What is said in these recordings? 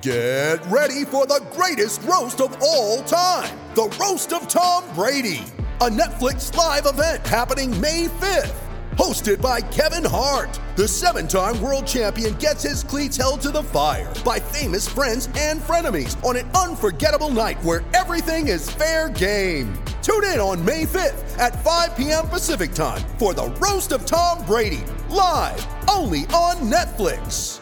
Get ready for the greatest roast of all time, the Roast of Tom Brady, a Netflix live event happening May 5th. Hosted by Kevin Hart, the 7-time world champion gets his cleats held to the fire by famous friends and frenemies on an unforgettable night where everything is fair game. Tune in on May 5th at 5 p.m. Pacific time for the Roast of Tom Brady, live only on Netflix.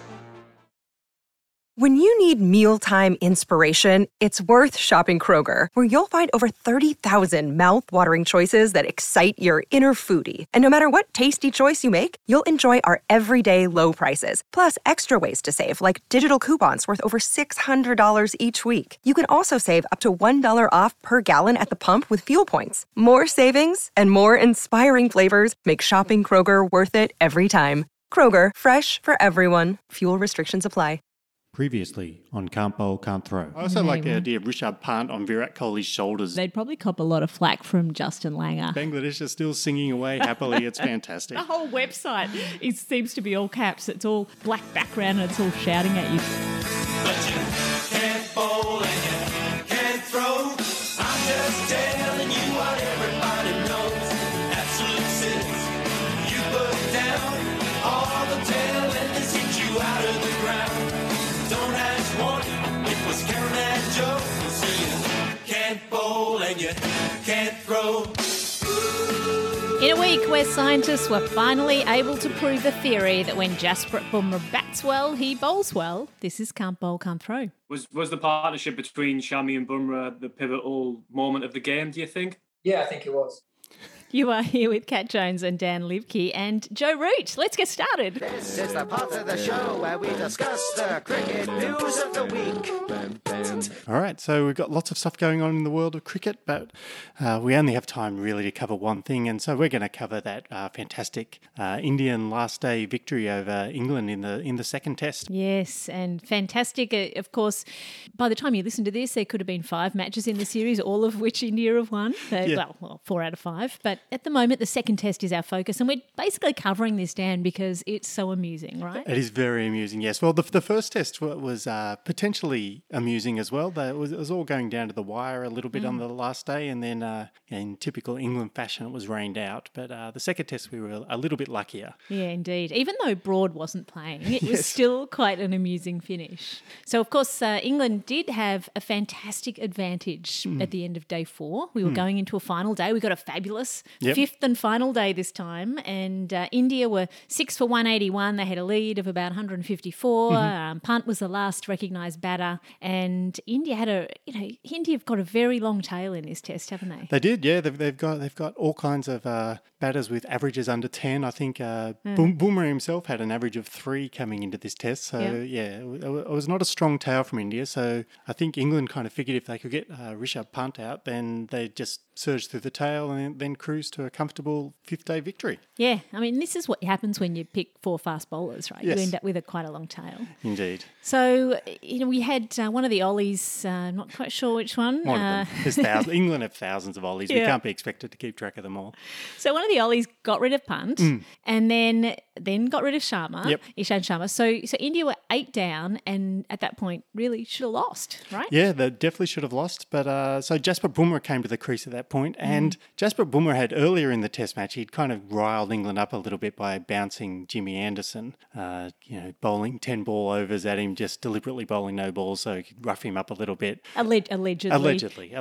When you need mealtime inspiration, it's worth shopping Kroger, where you'll find over 30,000 mouth-watering choices that excite your inner foodie. And no matter what tasty choice you make, you'll enjoy our everyday low prices, plus extra ways to save, like digital coupons worth over $600 each week. You can also save up to $1 off per gallon at the pump with fuel points. More savings and more inspiring flavors make shopping Kroger worth it every time. Kroger, fresh for everyone. Fuel restrictions apply. Previously on Can't Bowl, Can't Throw. I also like the idea of Rishabh Pant on Virat Kohli's shoulders. They'd probably cop a lot of flack from Justin Langer. Bangladesh is still singing away happily. It's fantastic. The whole website seems to be all caps. It's all black background and it's all shouting at you. But you can't bowl and you can't throw. I'm just telling you what everybody knows. Absolute sins. You put down all the tailenders hit you out of the ground. Don't ask one, it was Karen and Joe. So you can't bowl and you can't throw. In a week where scientists were finally able to prove the theory that when Jasprit Bumrah bats well, he bowls well, this is Can't Bowl, Can't Throw. Was the partnership between Shami and Bumrah the pivotal moment of the game, do you think? Yeah, I think it was. You are here with Kat Jones and Dan Livke and Joe Root. Let's get started. This is the part of the show where we discuss the cricket news of the week. All right, so we've got lots of stuff going on in the world of cricket, but we only have time really to cover one thing, and so we're going to cover that fantastic Indian last day victory over England in the second test. Yes, and fantastic. Of course, by the time you listen to this, there could have been 5 matches in the series, all of which India have won. Well, 4 out of 5. But at the moment, the second test is our focus, and we're basically covering this, Dan, because it's so amusing, right? It is very amusing, yes. Well, the first test was potentially amusing as well. It was all going down to the wire a little bit on the last day, and then in typical England fashion, it was rained out. But the second test, we were a little bit luckier. Yeah, indeed. Even though Broad wasn't playing, it was still quite an amusing finish. So, of course, England did have a fantastic advantage at the end of day 4. We were going into a final day. We got a fabulous fifth and final day this time, and India were 6 for 181. They had a lead of about 154. Pant was the last recognised batter, and India India have got a very long tail in this test, haven't they? They did, yeah. They've got all kinds of batters with averages under 10. I think Bumrah himself had an average of 3 coming into this test. So it was not a strong tail from India. So I think England kind of figured if they could get Rishabh Pant out, then they'd just surge through the tail and then cruise to a comfortable 5th-day victory. Yeah, I mean, this is what happens when you pick 4 fast bowlers, right? Yes. You end up with quite a long tail. Indeed. So, we had one of the Ollies, not quite sure which one. One of them. There's thousands. England have thousands of Ollies. We can't be expected to keep track of them all. So one of the Ollies got rid of Pant and then got rid of Sharma, Ishant Sharma. So India were 8 down and at that point really should have lost, right? Yeah, they definitely should have lost. But so Jasprit Bumrah came to the crease at that point, and Jasprit Bumrah had earlier in the test match, he'd kind of riled England up a little bit by bouncing Jimmy Anderson, bowling 10 ball overs at him, just deliberately bowling no balls so he could rough him up a little bit. Allegedly.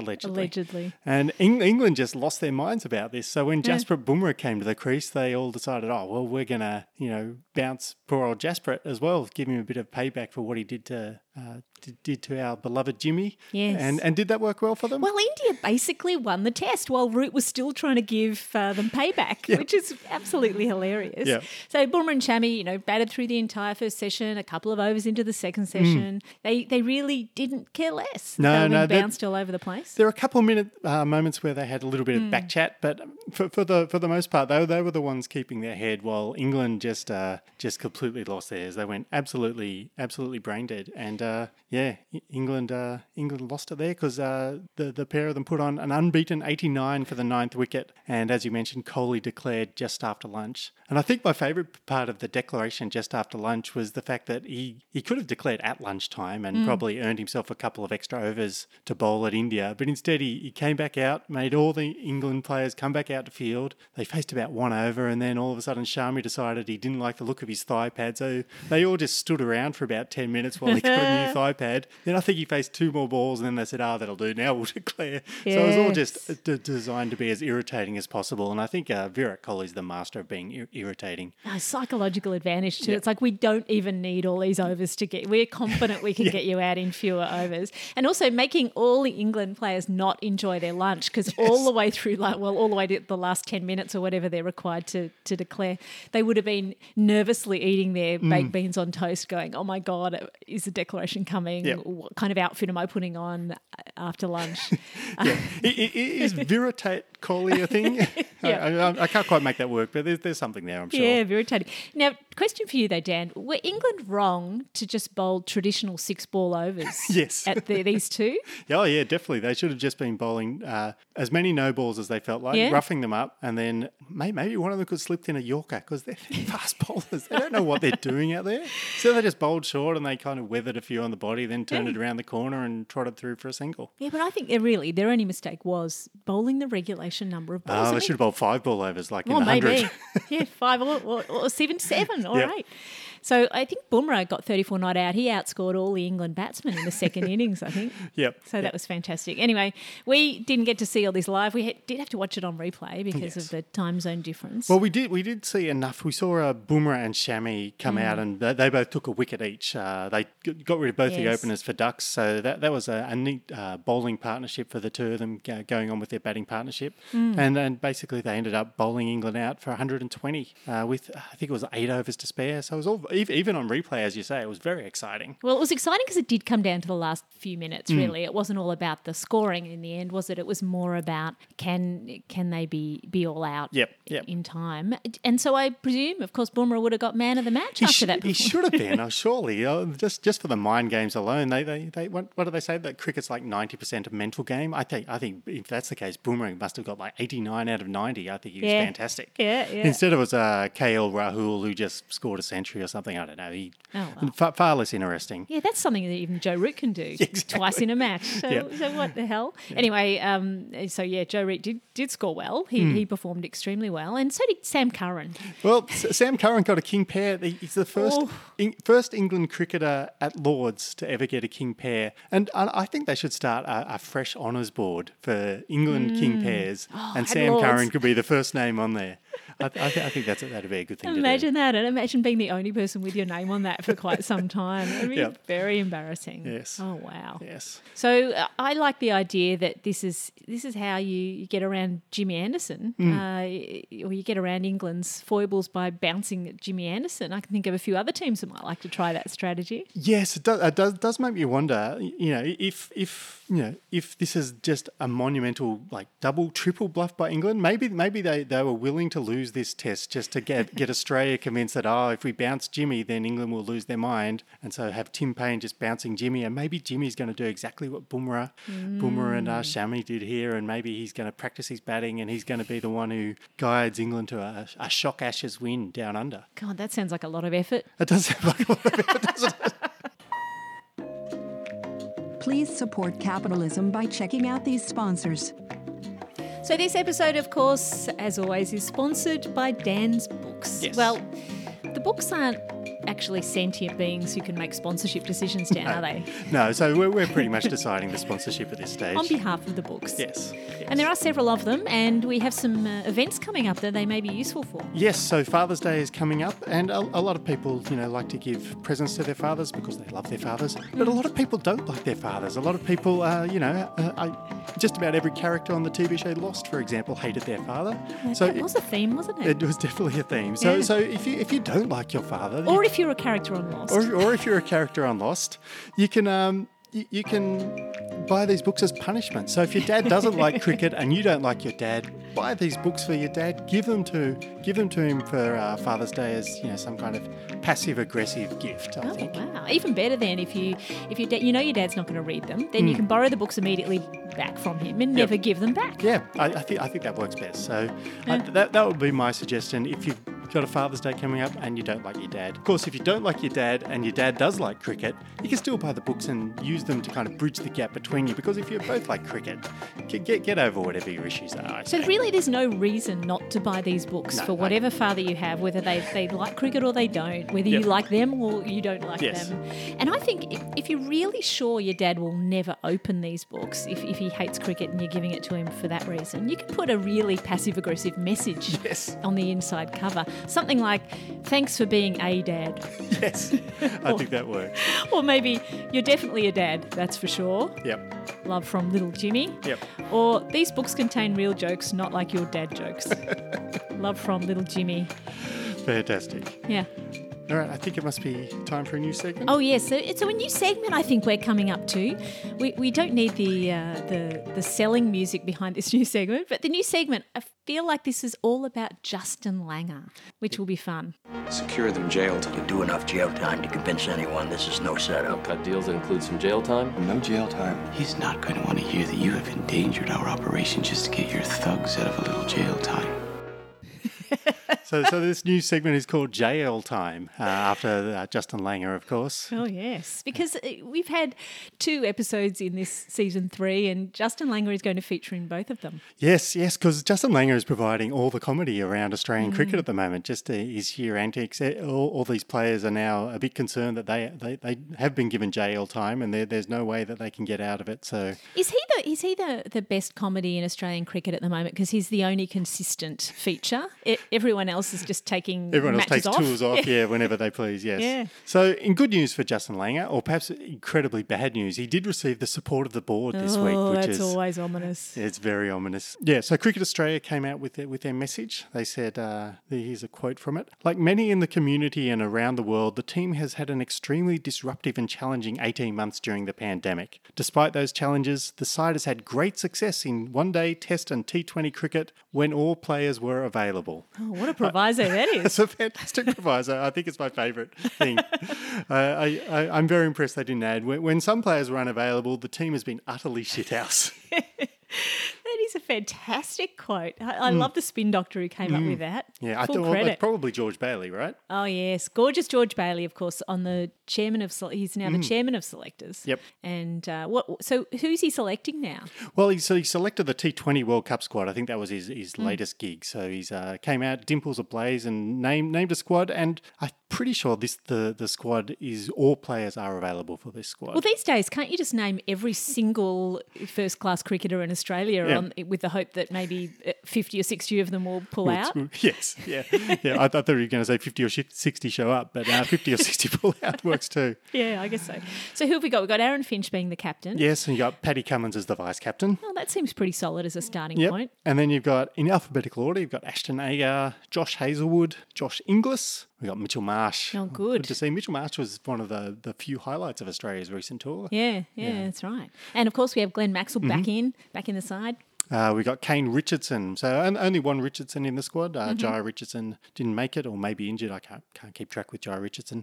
And England just lost their minds about this. So when Jasprit Bumrah came to the crease, they all decided, we're going to, bounce poor old Jasprit as well, give him a bit of payback for what he did to our beloved Jimmy. Yes. And did that work well for them? Well, India basically won the test while Root was still trying to give them payback, which is absolutely hilarious. Yep. So Bumrah and Shami, batted through the entire first session, a couple of overs into the second session. They really didn't care less. They bounced all over the place. There are a couple of moments where they had a little bit of back chat, but for the most part, they were the ones keeping their head while England just completely lost theirs. They went absolutely brain dead. And England lost it there because the pair of them put on an unbeaten 89 for the 9th wicket. And as you mentioned, Kohli declared just after lunch. And I think my favourite part of the declaration just after lunch was the fact that he could have declared at lunchtime and probably earned himself a couple of extra overs to bowl at India. But instead he came back out, made all the England players come back out to field. They faced about one over, and then all of a sudden Shami decided he didn't like the look of his thigh pad. So they all just stood around for about 10 minutes while he got a new thigh pad. Then I think he faced 2 more balls, and then they said, that'll do. Now we'll declare. Yes. So it was all just designed to be as irritating as possible. And I think Virat Kohli's the master of being irritating. Psychological advantage too. Yep. It's like we don't even need all these overs to get. We're confident we can get you out in fewer overs, and also making all the England players not enjoy their lunch because all the way through, all the way to the last 10 minutes or whatever they're required to declare, they would have been nervously eating their baked beans on toast, going, "Oh my God, is the declaration coming? Yep. What kind of outfit am I putting on after lunch?" Is Virat Kohli a thing? I can't quite make that work, but there's something there, I'm sure. Yeah, irritating. Now, question for you though, Dan. Were England wrong to just bowl traditional 6-ball overs yes. at these two? Oh, yeah, definitely. They should have just been bowling as many no balls as they felt like, roughing them up, and then maybe one of them could slip in a Yorker because they're fast bowlers. They don't know what they're doing out there. So they just bowled short and they kind of weathered a few on the body, then turned it around the corner and trotted through for a single. Yeah, but I think their only mistake was bowling the regulation number of balls. Oh, they should have bowled 5-ball overs like in the maybe. 100. Yeah, 5 or 7-7 or 8. So I think Bumrah got 34 not out. He outscored all the England batsmen in the second innings, I think. So that was fantastic. Anyway, we didn't get to see all this live. We did have to watch it on replay because of the time zone difference. Well, we did see enough. We saw Bumrah and Shami come out, and they both took a wicket each. They got rid of both the openers for ducks, so that was a neat bowling partnership for the two of them going on with their batting partnership. And then basically they ended up bowling England out for 120 with, I think it was 8 overs to spare. So it was all, even on replay, as you say, it was very exciting. Well, it was exciting because it did come down to the last few minutes, really. It wasn't all about the scoring in the end, was it? It was more about can they be all out in time. And so I presume, of course, Bumrah would have got man of the match after that. He should have been, surely. Just for the mind games alone. They what do they say? That cricket's like 90% a mental game. I think if that's the case, Bumrah must have got like 89 out of 90. I think he was fantastic. Yeah. Instead it was KL Rahul who just scored a century or something. I don't know. Far less interesting. Yeah, that's something that even Joe Root can do twice in a match. So what the hell? Yeah. Anyway, Joe Root did score well. He performed extremely well, and so did Sam Curran. Well, Sam Curran got a king pair. He's the first England cricketer at Lords to ever get a king pair, and I think they should start a fresh honours board for England king pairs, and Sam Lords. Curran could be the first name on there. I think that'd be a good thing to do. Imagine that, and imagine being the only person with your name on that for quite some time. It'd be very embarrassing. Yes. Oh wow. Yes. So I like the idea that this is how you get around Jimmy Anderson, or you get around England's foibles by bouncing at Jimmy Anderson. I can think of a few other teams that might like to try that strategy. Yes, it does make me wonder. If this is just a monumental double, triple bluff by England, maybe they were willing to lose this test just to get Australia convinced that if we bounce Jimmy, then England will lose their mind, and so have Tim Payne just bouncing Jimmy, and maybe Jimmy's going to do exactly what Bumrah and Shami did here, and maybe he's going to practice his batting, and he's going to be the one who guides England to a shock Ashes win down under. God, that sounds like a lot of effort. It does sound like a lot of effort, doesn't it? Please support capitalism by checking out these sponsors. So this episode, of course, as always, is sponsored by Dan's Books. Yes. Well, the books aren't actually sentient beings who can make sponsorship decisions, Dan, are they? No, so we're pretty much deciding the sponsorship at this stage. On behalf of the books. Yes. And there are several of them, and we have some events coming up that they may be useful for. Yes, so Father's Day is coming up, and a lot of people, like to give presents to their fathers because they love their fathers. But a lot of people don't like their fathers. A lot of people, just about every character on the TV show Lost, for example, hated their father. That was a theme, wasn't it? It was definitely a theme. So if you don't like your father, or if you're a character on Lost, or if you're a character on Lost, you can you can buy these books as punishment. So if your dad doesn't like cricket and you don't like your dad, buy these books for your dad. Give them to him for Father's Day as some kind of passive-aggressive gift. I think. Wow, even better then if your dad, your dad's not going to read them, then you can borrow the books immediately back from him and never give them back. Yeah, I think that works best. So that would be my suggestion if you've got a Father's Day coming up and you don't like your dad. Of course, if you don't like your dad and your dad does like cricket, you can still buy the books and use them to kind of bridge the gap between you, because if you both like cricket, get over whatever your issues are. So really there's no reason not to buy these books for whatever father you have, whether they like cricket or they don't, whether you like them or you don't like them. And I think if you're really sure your dad will never open these books, if he hates cricket and you're giving it to him for that reason, you can put a really passive-aggressive message on the inside cover. Something like, thanks for being a dad. Yes, I think that works. Or maybe, you're definitely a dad, that's for sure. Yep. Love from little Jimmy. Yep. Or, these books contain real jokes, not like your dad jokes. Love from little Jimmy. Fantastic. Yeah. All right, I think it must be time for a new segment. Oh, yes. So it's a new segment I think we're coming up to. We don't need the selling music behind this new segment, but the new segment, I feel like this is all about Justin Langer, which will be fun. Secure them jailed. You do enough jail time to convince anyone this is no setup. Cut deals that include some jail time? No jail time. He's not going to want to hear that you have endangered our operation just to get your thugs out of a little jail time. So this new segment is called JL Time, after Justin Langer, of course. Oh, yes, because we've had 2 episodes in this season 3 and Justin Langer is going to feature in both of them. Yes, because Justin Langer is providing all the comedy around Australian cricket at the moment, just his sheer antics. All these players are now a bit concerned that they have been given JL time and there's no way that they can get out of it. So Is he the best comedy in Australian cricket at the moment, because he's the only consistent feature? Everyone else is just taking everyone else matches takes tours off, whenever they please, yes. Yeah. So in good news for Justin Langer, or perhaps incredibly bad news, he did receive the support of the board this week, which that's always ominous. It's very ominous. Yeah, so Cricket Australia came out with their message. They said, here's a quote from it. Like many in the community and around the world, the team has had an extremely disruptive and challenging 18 months during the pandemic. Despite those challenges, the side has had great success in one-day, test and T20 cricket when all players were available. Oh, what a proviso that is. It's a fantastic proviso. I think it's my favourite thing. I'm very impressed they didn't add, when some players were unavailable, the team has been utterly shithouse. That is a fantastic quote. I love the spin doctor who came up with that. Yeah, Full I thought credit. it's probably George Bailey, right? Oh, yes. Gorgeous George Bailey, of course, on the chairman of... He's now the chairman of selectors. Yep. And so who's he selecting now? Well, he selected the T20 World Cup squad. I think that was his latest gig. So he's came out, dimples ablaze, and named a squad. And I'm pretty sure the squad is all players are available for this squad. Well, these days, can't you just name every single first-class cricketer in Australia with the hope that maybe 50 or 60 of them will pull out? Yes, yeah. I thought you were going to say 50 or 60 show up, but 50 or 60 pull out works too. Yeah, I guess so. So who have we got? We've got Aaron Finch being the captain. Yes, and you got Paddy Cummins as the vice-captain. Well, that seems pretty solid as a starting point. And then you've got, in alphabetical order, you've got Ashton Agar, Josh Hazelwood, Josh Inglis. We've got Mitchell Marsh. Oh, good. Good to see. Mitchell Marsh was one of the few highlights of Australia's recent tour. Yeah, that's right. And, of course, we have Glenn Maxwell back in the side. We've got Kane Richardson. So only one Richardson in the squad. Jai Richardson didn't make it or maybe injured. I can't keep track with Jai Richardson.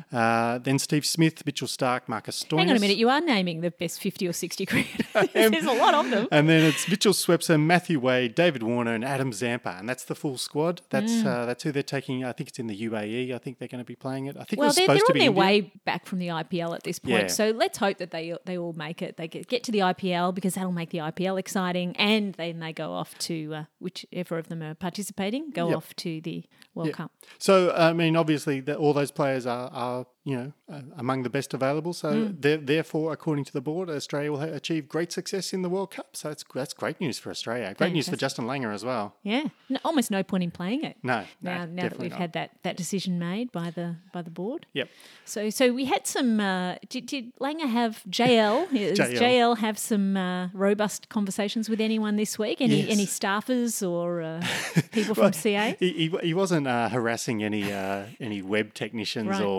Then Steve Smith, Mitchell Stark, Marcus Stoinis. Hang on a minute. You are naming the best 50 or 60 cricketers. There's a lot of them. And then it's Mitchell Swepson, Matthew Wade, David Warner and Adam Zampa. And that's the full squad. That's who they're taking. I think it's in the UAE. I think they're going to be playing it. I think they're supposed to be on their India. way back from the IPL at this point. Yeah. So let's hope that they all make it. They get to the IPL because that'll make the IPL exciting, and then they go off to whichever of them are participating, off to the World Cup. So, I mean, obviously, all those players are among the best available. So, therefore, according to the board, Australia will achieve great success in the World Cup. So, that's great news for Australia. Great news for Justin Langer as well. Yeah, almost no point in playing it. No, now that we've had that decision made by the board. Yep. So we had some. Did Langer have JL? Does JL have some robust conversations with anyone this week? Any staffers or people from CA? He wasn't harassing any web technicians or content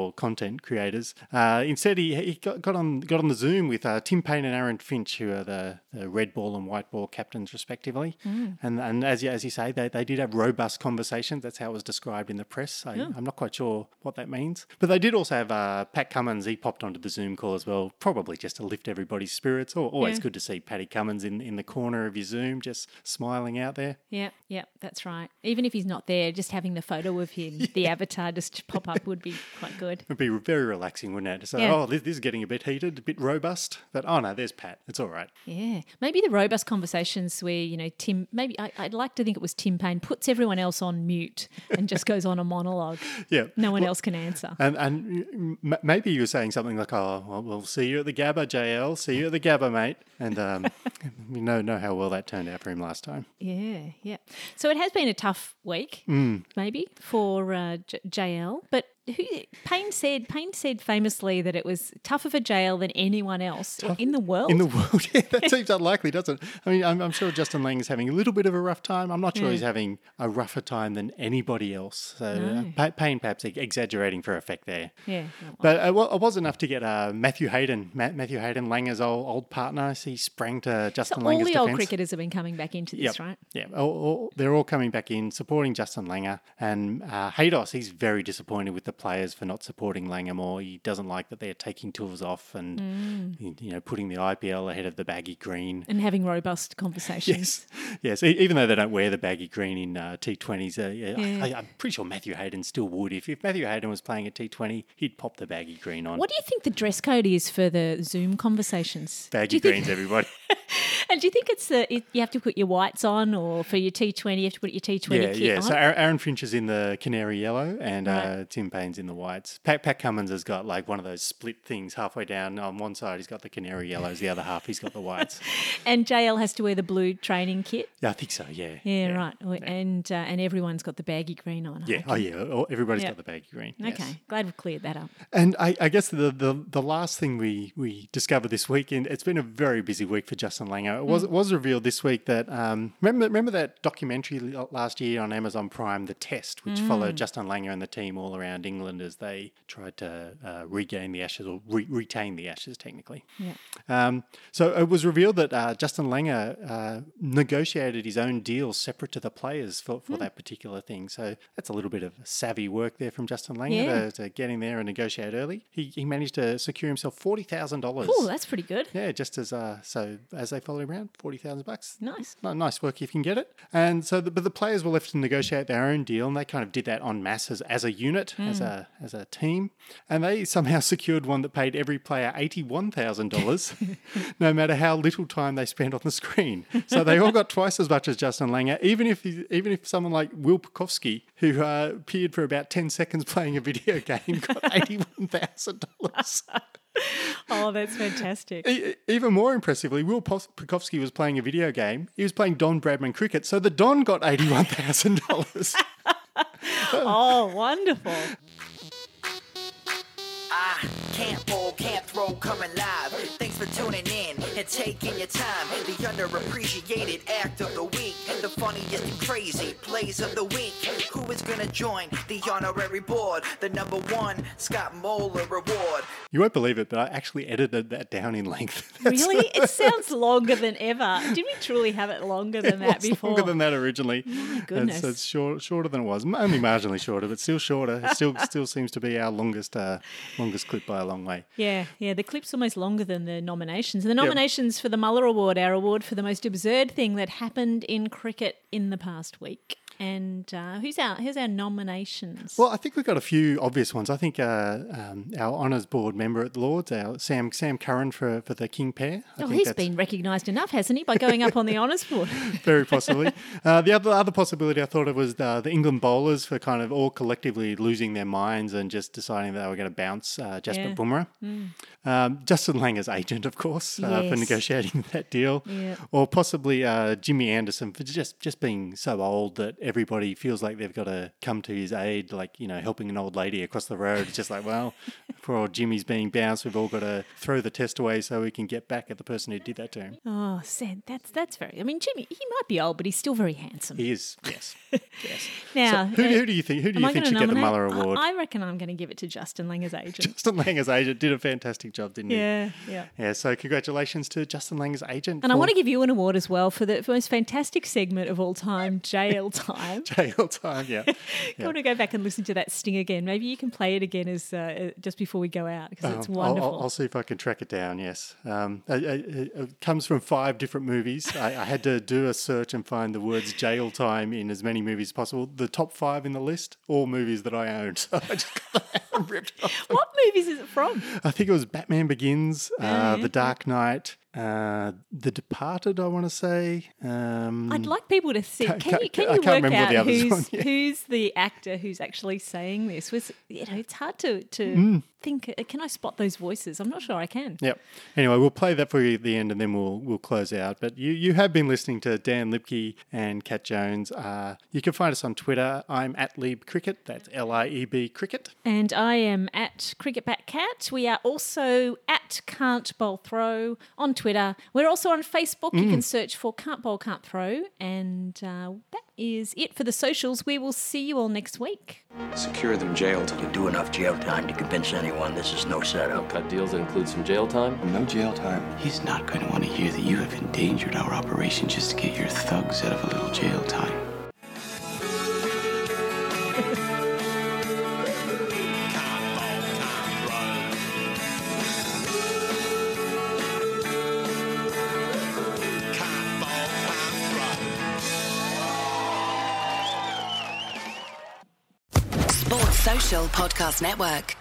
content creators. Instead, he got on the Zoom with Tim Payne and Aaron Finch, who are the red ball and white ball captains respectively. And as you say, they did have robust conversations. That's how it was described in the press. I'm not quite sure what that means. But they did also have Pat Cummins. He popped onto the Zoom call as well, probably just to lift everybody's spirits. Always good to see Paddy Cummins in the corner of your Zoom, just smiling out there. Yeah, that's right. Even if he's not there, just having the photo of him, the avatar just pop up would be quite good. It would be very relaxing, wouldn't it? So, this is getting a bit heated, a bit robust. But, no, there's Pat. It's all right. Yeah. Maybe the robust conversations where, Tim, maybe I'd like to think it was Tim Payne, puts everyone else on mute and just goes on a monologue. Yeah. No one else can answer. And maybe you were saying something like, we'll see you at the Gabba, JL. See you at the Gabba, mate. And we know how well that turned out for him last time. Yeah. So it has been a tough week, maybe, for JL. But Payne said famously that it was tougher for JL than anyone else in the world. In the world, yeah, that seems unlikely, doesn't it? I mean, I'm sure Justin Lang is having a little bit of a rough time. I'm not sure he's having a rougher time than anybody else. So Payne perhaps exaggerating for effect there. Yeah. But it was enough to get Matthew Hayden, Langer's old partner. He sprang to Justin Langer's defence. All the old cricketers have been coming back into this, right? Yeah, they're all coming back in, supporting Justin Langer. And Haydos, he's very disappointed with the players for not supporting Langer more. He doesn't like that they're taking tours off and putting the IPL ahead of the baggy green. And having robust conversations. Yes, even though they don't wear the baggy green in T20s. I'm pretty sure Matthew Hayden still would. If Matthew Hayden was playing at T20, he'd pop the baggy green on. What do you think the dress code is for the Zoom conversations? Baggy greens, everybody. And do you think it's you have to put your whites on, or for your T20 you have to put your T20 kit on? So Aaron Finch is in the canary yellow and Tim Payne's in the whites. Pat Cummins has got like one of those split things halfway down. On one side he's got the canary yellows, the other half he's got the whites. And JL has to wear the blue training kit? Yeah, I think so, yeah. Yeah, right. And everyone's got the baggy green on. Everybody's got the baggy green. Okay, yes. Glad we've cleared that up. And I guess the last thing we discovered this week, and it's been a very busy week for Justin Langer. It was revealed this week that remember that documentary last year on Amazon Prime, The Test, which followed Justin Langer and the team all around England as they tried to regain the Ashes, or retain the Ashes technically. Yeah. So it was revealed that Justin Langer negotiated his own deal separate to the players for that particular thing. So that's a little bit of savvy work there from Justin Langer to get in there and negotiate early. He managed to secure himself $40,000. Oh, that's pretty good. Yeah, just as they followed him around, $40,000. Nice. Nice work if you can get it. And so, but the players were left to negotiate their own deal, and they kind of did that en masse as a unit, as a team. And they somehow secured one that paid every player $81,000, no matter how little time they spent on the screen. So they all got twice as much as Justin Langer, even if someone like Will Pukowski, who appeared for about 10 seconds playing a video game, got $81,000. Oh, that's fantastic. Even more impressively, Will Pukowski was playing a video game. He was playing Don Bradman cricket, so the Don got $81,000. Oh, wonderful. Can't bowl, can't throw, coming live. Thanks for tuning in and taking your time. The underappreciated act of the week, the funniest and crazy plays of the week. Who is gonna join the honorary board? The #1 Scott Moeller Award. You won't believe it, but I actually edited that down in length. Really? It sounds longer than ever. Did we truly have it longer than that before? Longer than that originally. My goodness. It's shorter than it was. Only marginally shorter, but still shorter. It still seems to be our longest clip by a long way. Yeah. The clip's almost longer than the nominations. And the nominations for the Muller Award, our award for the most absurd thing that happened in cricket in the past week. And who's our nominations? Well, I think we've got a few obvious ones. I think our Honours Board member at the Lords, our Sam Curran for the King pair. He's been recognised enough, hasn't he, by going up on the Honours Board? Very possibly. The other possibility I thought of was the England bowlers for kind of all collectively losing their minds and just deciding that they were going to bounce Jasprit Bumrah. Justin Langer's agent, of course, for negotiating that deal. Yeah. Or possibly Jimmy Anderson for just being so old that everybody feels like they've got to come to his aid, like, helping an old lady across the road. It's just like, well, poor old Jimmy's being bounced. We've all got to throw the test away so we can get back at the person who did that to him. Oh, sad. That's very... I mean, Jimmy, he might be old, but he's still very handsome. He is, yes. Yes. Now, so who do you think should get the Muller Award? I reckon I'm going to give it to Justin Langer's agent. Justin Langer's agent did a fantastic job, didn't he? Yeah. Yeah, so congratulations to Justin Langer's agent. And I want to give you an award as well for the most fantastic segment of all time, Jail Time. Jail Time, yeah. I want to go back and listen to that sting again. Maybe you can play it again as just before we go out, because it's wonderful. I'll see if I can track it down, yes. It comes from 5 different movies. I had to do a search and find the words Jail Time in as many movies as possible. The top 5 in the list, all movies that I owned. So I just got that and ripped it off. What movies is it from? I think it was Batman Begins, The Dark Knight, The Departed, I want to say. I'd like people to see. Can you work out who's the actor who's actually saying this? It's hard to think. Can I spot those voices? I'm not sure I can. Yep. Anyway, we'll play that for you at the end, and then we'll close out. But you have been listening to Dan Lipke and Kat Jones. You can find us on Twitter. I'm at Lieb Cricket. That's LIEB Cricket. And I am at CricketBackCat. We are also at Can't Bowl Throw on Twitter. We're also on Facebook. You can search for Can't Bowl, Can't Throw. And that is it for the socials. We will see you all next week. Secure them jail time. You do enough jail time to convince anyone this is no setup. Cut deals that include some jail time. No jail time. He's not going to want to hear that you have endangered our operation just to get your thugs out of a little jail time. Sports Social Podcast Network.